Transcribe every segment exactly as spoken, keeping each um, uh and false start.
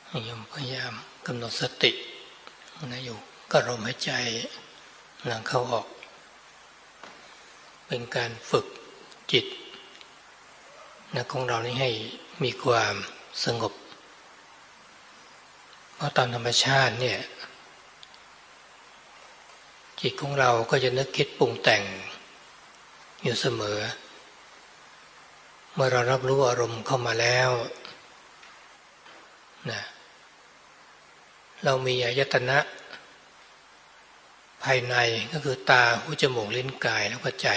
โยมพยายามกำหนดสตินะอยู่กับลมหายใจหลังเข้าออกเป็นการฝึกจิตนะของเรานี่ให้มีความสงบเพราะตามธรรมชาติเนี่ยจิตของเราก็จะนึกคิดปรุงแต่งอยู่เสมอเมื่อเรารับรู้อารมณ์เข้ามาแล้วนะเรามีอายตนะภายในก็คือตาหูจมูกลิ้นกายแล้วก็ใจ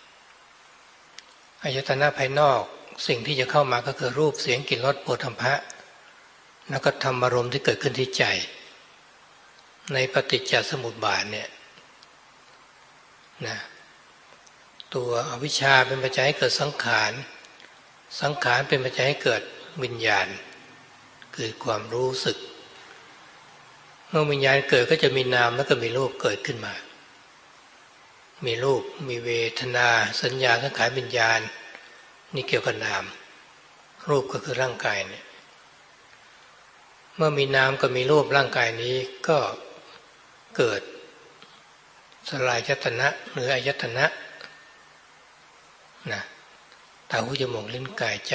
อายตนะภายนอกสิ่งที่จะเข้ามาก็คือรูปเสียงกลิ่นรสโผฏฐัพพะแล้วก็ธรรมารมณ์ที่เกิดขึ้นที่ใจในปฏิจจสมุปบาทเนี่ยนะตัวอวิชชาเป็นปัจจัยให้เกิดสังขารสังขารเป็นปัจจัยให้เกิดวิญญาณคือความรู้สึกเมื่อวิญญาณเกิดก็จะมีนามแล้วก็มีรูปเกิดขึ้นมามีรูปมีเวทนาสัญญาสังขารวิญญาณนี่เกี่ยวกับนามรูปก็คือร่างกายเนี่ยเมื่อมีนามก็มีรูปร่างกายนี้ก็เกิดสลายยตนะหรืออายตนะนะตาหูจมูกลิ้นกายใจ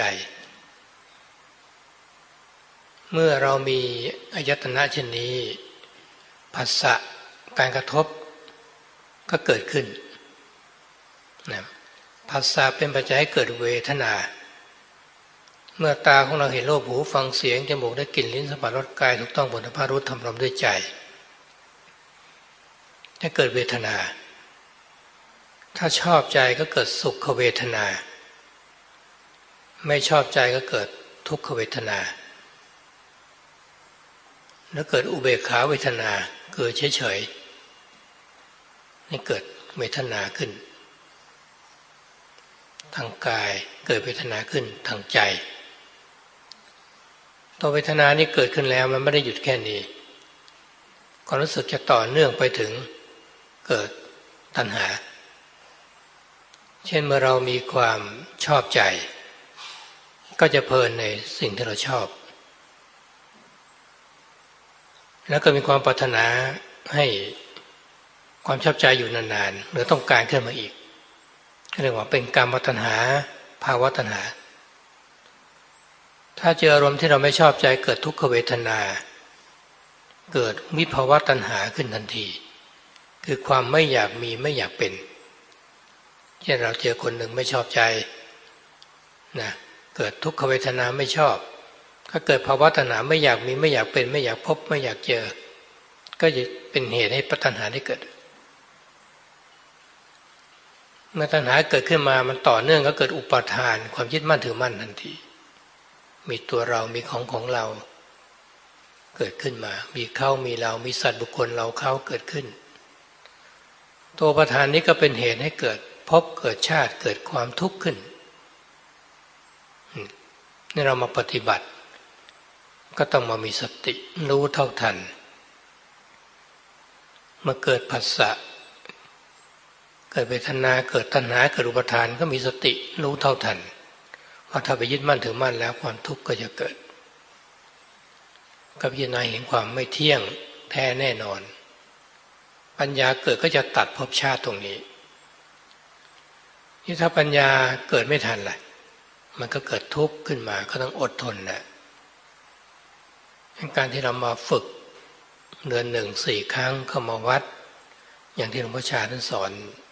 เมื่อเรามีอายตนะเช่นนี้ผัสสะการกระทบก็เกิดขึ้นนะผัสสะเป็นปัจจัยให้เกิดเวทนาเมื่อตาของเราเห็นรูปหูฟังเสียงจมูกได้กลิ่นลิ้นสัมผัสรสกายถูกต้องโผฏฐัพพะรู้ธรรมรมด้วยใจจะเกิดเวทนาถ้าชอบใจก็เกิดสุขเวทนาไม่ชอบใจก็เกิดทุกขเวทนาแล้วเกิดอุเบกขาเวทนาเกิดเฉยๆนี่เกิดเวทนาขึ้นทางกายเกิดเวทนาขึ้นทางใจตัวเวทนานี้เกิดขึ้นแล้วมันไม่ได้หยุดแค่นี้ความรู้สึกจะต่อเนื่องไปถึงเกิดตัณหาเช่นเมื่อเรามีความชอบใจก็จะเพลินในสิ่งที่เราชอบแล้วก็มีความปรารถนาให้ความชอบใจอยู่นานๆหรือต้องการขึ้นมาอีกเรียกว่าเป็นกามตัณหาภาวะตัณหาถ้าเจออารมณ์ที่เราไม่ชอบใจเกิดทุกขเวทนาเกิดวิภาวะตัณหาขึ้นทันทีคือความไม่อยากมีไม่อยากเป็นเช่นเราเจอคนหนึ่งไม่ชอบใจนะเกิดทุกขเวทนาไม่ชอบก็เกิดภาวะตัณหาไม่อยากมีไม่อยากเป็นไม่อยากพบไม่อยากเจอก็จะเป็นเหตุให้ตัณหาได้เกิดเมื่อตัณหาเกิดขึ้นมามันต่อเนื่องก็เกิดอุปาทานความยึดมั่นถือมั่นทันทีมีตัวเรามีของของเราเกิดขึ้นมามีเขามีเรามีสัตว์บุคคลเราเขาเกิดขึ้นตัวอุปาทานนี้ก็เป็นเหตุให้เกิดพบเกิดชาติเกิดความทุกข์ขึ้นนี่เรามาปฏิบัติก็ต้องมามีสติรู้เท่าทันเมื่อเกิดผัสสะเกิดเวทนาเกิดตัณหาเกิดอุปาทานก็มีสติรู้เท่าทันว่าถ้าไปยึดมั่นถือมั่นแล้วความทุกข์ก็จะเกิดก็พิจารณาเห็นความไม่เที่ยงแท้แน่นอนปัญญาเกิดก็จะตัดภพชาติตรงนี้ที่ถ้าปัญญาเกิดไม่ทันล่ะมันก็เกิดทุกข์ขึ้นมาก็ต้องอดทนนะการที่เรามาฝึกเดือนหนึ่งสี่ครั้งเข้ามาวัดอย่างที่หลวงพ่อชาท่านสอน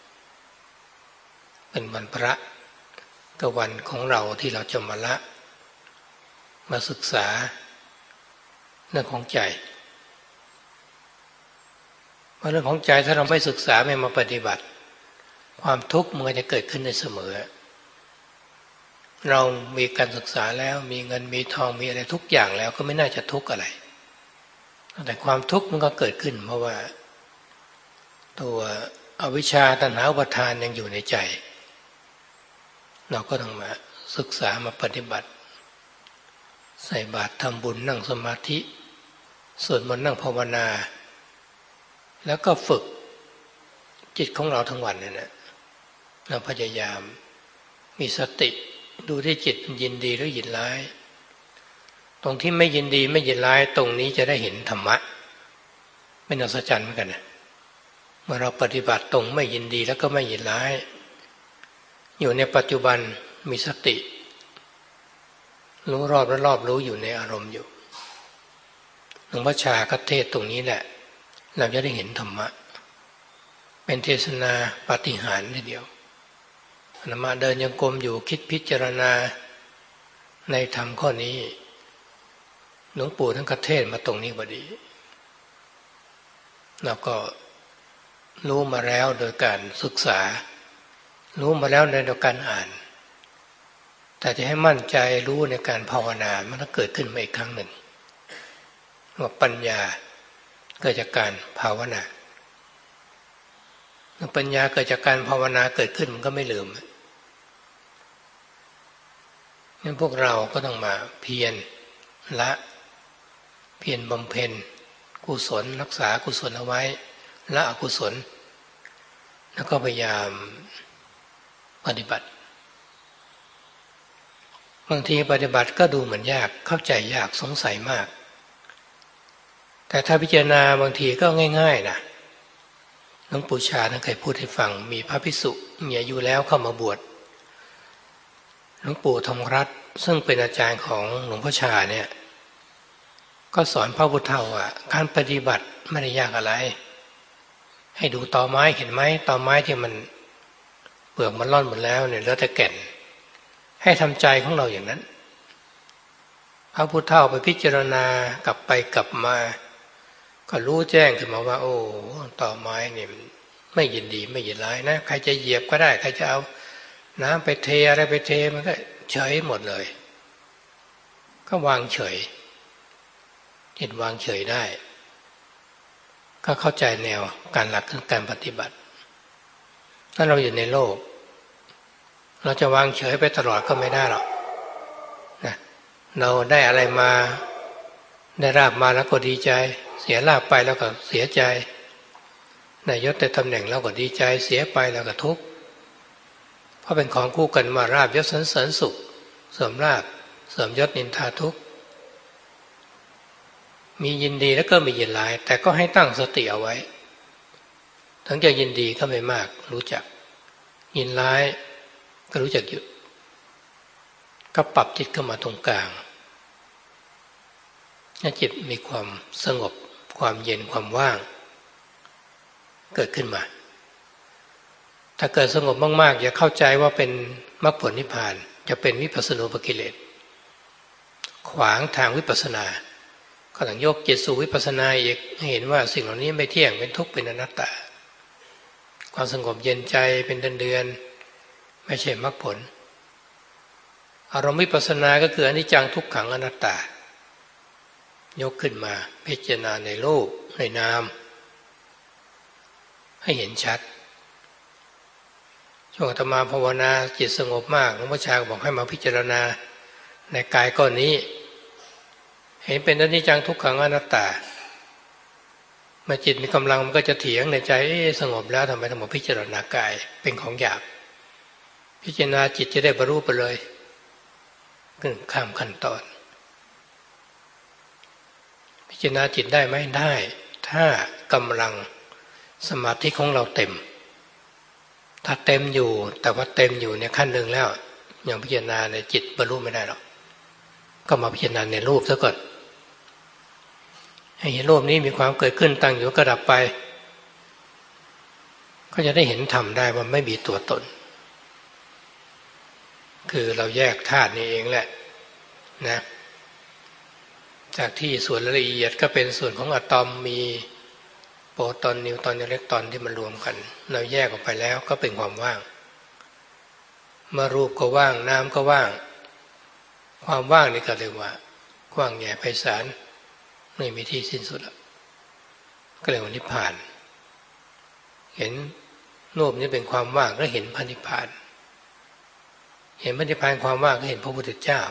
เป็นวันพระก็วันของเราที่เราจะมาละมาศึกษาเรื่องของใจเพราะเรื่องของใจถ้าเราไม่ศึกษาไม่มาปฏิบัติความทุกข์มันก็จะเกิดขึ้นได้เสมอเรามีการศึกษาแล้วมีเงินมีทองมีอะไรทุกอย่างแล้วก็ไม่น่าจะทุกข์อะไรแต่ความทุกข์มันก็เกิดขึ้นเพราะว่าตัวอวิชชาตัณหาอุปาทานยังอยู่ในใจเราก็ต้องมาศึกษามาปฏิบัติใส่บาตรทำบุญนั่งสมาธิสวดมนต์นั่งภาวนาแล้วก็ฝึกจิตของเราทั้งวันเนี่ยนะเราพยายามมีสติดูที่จิตยินดีหรือยินร้ายตรงที่ไม่ยินดีไม่ยินร้ายตรงนี้จะได้เห็นธรรมะเป็นอัศจรรย์เหมือนกันนะเมื่อเราปฏิบัติตรงไม่ยินดีแล้วก็ไม่ยินร้ายอยู่ในปัจจุบันมีสติรู้รอบและรอบรู้อยู่ในอารมณ์อยู่หลวงพ่อชาก็เทศตรงนี้แหละเราจะได้เห็นธรรมะเป็นเทศนาปาฏิหาริย์ทีเดียวอาตมาเดินยังกรมอยู่คิดพิจารณาในธรรมข้อนี้หลวงปู่ท่านก็เทศมาตรงนี้พอดีเราก็รู้มาแล้วโดยการศึกษารู้มาแล้วในโดยการอ่านแต่จะให้มั่นใจรู้ในการภาวนามันต้องเกิดขึ้นมาอีกครั้งหนึ่งว่าปัญญาเกิดจากการภาวนาเมื่อปัญญาเกิดจากการภาวนาเกิดขึ้นมันก็ไม่ลืมงั้นพวกเราก็ต้องมาเพียรละเพียรบำเพ็ญกุศลรักษากุศลเอาไว้ละอกุศลแล้วก็พยายามปฏิบัติบางทีปฏิบัติก็ดูเหมือนยากเข้าใจยากสงสัยมากแต่ถ้าพิจารณาบางทีก็ง่ายๆนะหลวงปู่ชาท่านเคยพูดให้ฟังมีพระภิกษุมีอายุแล้วเข้ามาบวชหลวงปู่ธรรมรัตน์ซึ่งเป็นอาจารย์ของหลวงพ่อชาเนี่ยก็สอนพระพุทธเจ้าว่าการปฏิบัติไม่ได้ยากอะไรให้ดูตอไม้เห็นไหมตอไม้ที่มันเปลือกมันร่อนหมดแล้วเนี่ยเหลือแต่แก่นให้ทำใจของเราอย่างนั้นพระพุทธเจ้าไปพิจารณากลับไปกลับมาก็รู้แจ้งขึ้นมาว่าโอ้ตอไม้เนี่ยไม่ยินดีไม่ยินร้ายนะใครจะเหยียบก็ได้ใครจะเอาน้ำไปเทอะไรไปเทมันก็เฉยหมดเลยก็วางเฉยจิตวางเฉยได้ก็เข้าใจแนวการหลักของการปฏิบัติถ้าเราอยู่ในโลกเราจะวางเฉยไปตลอดก็ไม่ได้หรอกนะเราได้อะไรมาได้ลาภมาแล้วก็ดีใจเสียลาภไปแล้วก็เสียใจได้ยศได้ตำแหน่งแล้วก็ดีใจเสียไปแล้วก็ทุกข์เพราะเป็นของคู่กันมาลาภยศสรรเสริญสุขเสริมลาภเสริมยศนินทาทุกข์มียินดีแล้วก็มียินร้ายแต่ก็ให้ตั้งสติเอาไว้ถึงจะยินดีก็ไม่มากรู้จักยินร้ายก็รู้จักหยุดก็ปรับจิตเข้ามาตรงกลางให้จิตมีความสงบความเย็นความว่างเกิดขึ้นมาถ้าเกิดสงบมากๆอย่าเข้าใจว่าเป็นมรรคผลนิพพานจะเป็นวิปัสสนูปกิเลสขวางทางวิปัสสนาก็ต้องยกจิตสู่วิปัสสนาอีกให้เห็นว่าสิ่งเหล่านี้ไม่เที่ยงเป็นทุกข์เป็นอนัตตาความสงบเย็นใจเป็นเดือนๆไม่ใช่มรรคผลอารมณ์วิปัสสนาก็คืออนิจจังทุกขังอนัตตายกขึ้นมาพิจารณาในรูปในนามให้เห็นชัดช่วงอาตมาภาวนาจิตสงบมากหลวงพ่อชาบอกให้มาพิจารณาในกายก้อนนี้เห็นเป็นอนิจจังทุกขังอนัตตาเมื่อจิตมีกำลังมันก็จะเถียงในใจสงบแล้วทำไมต้องมาพิจารณากายเป็นของหยาบพิจารณาจิตจะได้บรรลุไปเลยขึ้นข้ามขั้นตอนพิจารณาจิตได้ไหมได้ถ้ากำลังสมาธิของเราเต็มถ้าเต็มอยู่แต่ว่าเต็มอยู่ในขั้นหนึ่งแล้วยังพิจารณาในจิตบรรลุไม่ได้หรอกก็มาพิจารณาในรูปซะก่อนให้เห็นรูปนี้มีความเกิดขึ้นตั้งอยู่ก็ดับไปก็จะได้เห็นธรรมได้ว่าไม่มีตัวตนคือเราแยกธาตุนี้เองแหละนะจากที่ส่วนละเอียดก็เป็นส่วนของอะตอมมีโปรตอนนิวตรอนอิเล็กตรอนที่มันรวมกันเราแยกออกไปแล้วก็เป็นความว่างเมื่อรูปก็ว่างนามก็ว่างความว่างนี่ก็เรียกว่ากว้างใหญ่ไพศาลไม่มีที่สิ้นสุดแล้วก็เรียกว่านิพพานเห็นรูปนี้เป็นความว่างก็เห็นพระนิพพานเห็นพระนิพพานความว่างก็เห็นพระพุทธเจ้า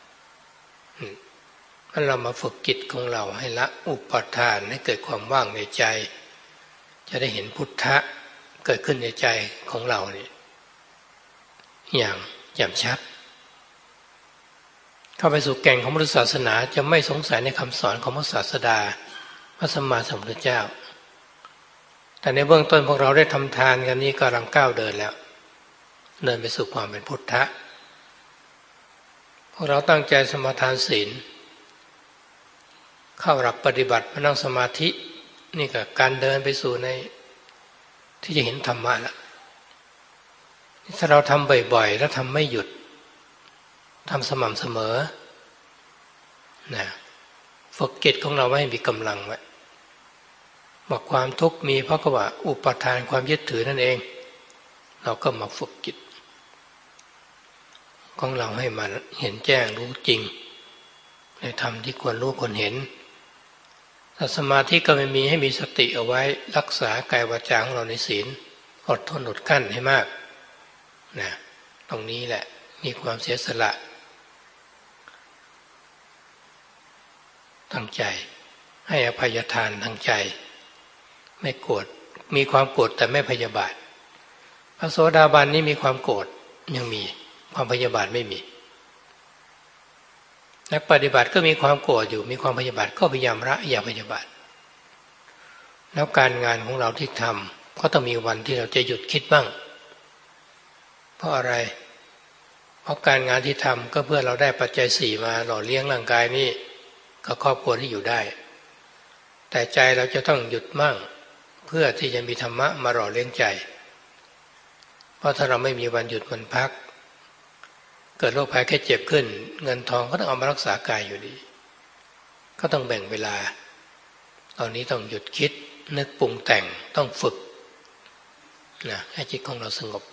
ถ้าเรามาฝึกจิตของเราให้ละอุปาทานให้เกิดความว่างในใจจะได้เห็นพุทธะเกิดขึ้นในใจของเราเนี่ยอย่างแจ่มชัดเข้าไปสู่แก่นของพุทธศาสนาจะไม่สงสัยในคำสอนของพระศาสดาพระสัมมาสัมพุทธเจ้าแต่ในเบื้องต้นพวกเราได้ทำทานกันนี้กำลังก้าวเดินแล้วเดินไปสู่ความเป็นพุทธะพวกเราตั้งใจสมาทานศีลเข้าหลักปฏิบัติมานั่งสมาธินี่ก็การเดินไปสู่ในที่จะเห็นธรรมะละถ้าเราทำบ่อยๆแล้วทำไม่หยุดทำสม่ำเสมอนะฝึกจิตของเราไว้ให้มีกำลังไว้บอกความทุกข์มีเพราะว่าอุปทานความยึดถือนั่นเองเราก็มาฝึกจิตของเราให้มันเห็นแจ้งรู้จริงในธรรมที่ควรรู้ควรเห็นถ้าสมาธิก็ไม่มีให้มีสติเอาไว้รักษากายวาจาของเราในศีลอดทนอดกั้นให้มากนะตรงนี้แหละมีความเสียสละตั้งใจให้อภัยทานทางใจไม่โกรธมีความโกรธแต่ไม่พยาบาทพระโสดาบันนี้มีความโกรธยังมีความพยาบาทไม่มีนักปฏิบัติก็มีความโกรธอยู่มีความพยาบาทก็พยายามละอย่าพยาบาทแล้วการงานของเราที่ทำก็ต้องมีวันที่เราจะหยุดคิดบ้างเพราะอะไรเพราะการงานที่ทำก็เพื่อเราได้ปัจจัยสี่มาหล่อเลี้ยงร่างกายนี้ก็ครอบครัวที่อยู่ได้แต่ใจเราจะต้องหยุดมั่งเพื่อที่จะมีธรรมะมาหล่อเลี้ยงใจเพราะถ้าเราไม่มีวันหยุดวันพักเกิดโรคภัยแค่เจ็บขึ้นเงินทองก็ต้องเอามารักษากายอยู่ดีก็ต้องแบ่งเวลาตอนนี้ต้องหยุดคิดนึกปรุงแต่งต้องฝึกนะให้จิตของเราสง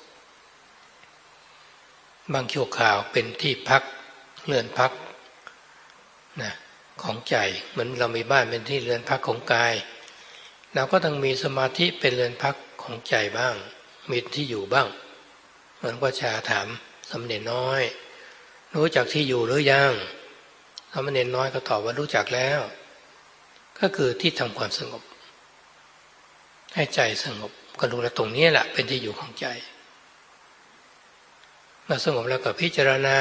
บบางชั่วคราวเป็นที่พักเรือนพักนะของใจเหมือนเรามีบ้านเป็นที่เรือนพักของกายเราก็ต้องมีสมาธิเป็นเรือนพักของใจบ้างมีที่อยู่บ้างเหมือนพระชาถามสมเด็จน้อยรู้จักที่อยู่หรือยังสมเด็จน้อยก็ตอบว่ารู้จักแล้วก็คือที่ทำความสงบให้ใจสงบก็รู้แล้วตรงนี้แหละเป็นที่อยู่ของใจเมื่อสงบแล้วก็พิจารณา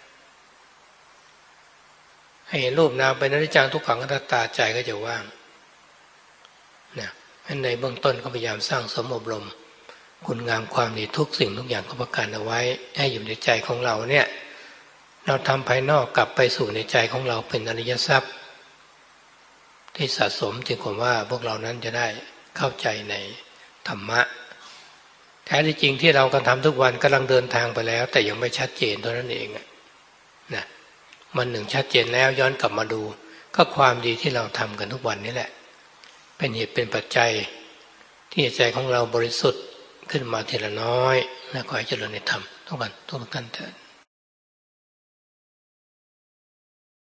ให้เห็นรูปนามเป็นอนิจจังทุกขังอนัตตาใจก็จะว่างนะในเบื้องต้นก็พยายามสร้างสมอบรมคุณงามความดีทุกสิ่งทุกอย่างก็ประกันเอาไว้ให้อยู่ในใจของเราเนี่ยเราทำภายนอกกลับไปสู่ในใจของเราเป็นอริยทรัพย์ที่สะสมถึงความว่าพวกเรานั้นจะได้เข้าใจในธรรมะแท้ที่จริงที่เรากระทำทุกวันกำลังเดินทางไปแล้วแต่ยังไม่ชัดเจนเท่านั้นเองนะมันหนึ่งชัดเจนแล้วย้อนกลับมาดูก็ความดีที่เราทำกันทุกวันนี่แหละเป็นเหตุเป็นปัจจัยที่ใจของเราบริสุทธิ์ขึ้นมาทีละน้อยและขอให้เจริญในธรรมทุกวันทุกท่านเถิด